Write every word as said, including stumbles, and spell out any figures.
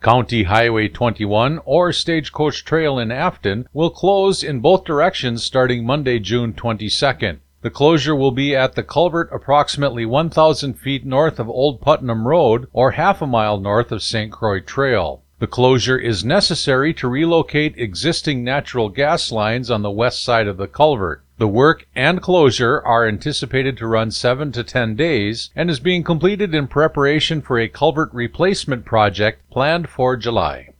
County Highway twenty-one or Stagecoach Trail in Afton will close in both directions starting Monday, June twenty-second. The closure will be at the culvert approximately one thousand feet north of Old Putnam Road or half a mile north of Saint Croix Trail. The closure is necessary to relocate existing natural gas lines on the west side of the culvert. The work and closure are anticipated to run seven to ten days and is being completed in preparation for a culvert replacement project planned for July.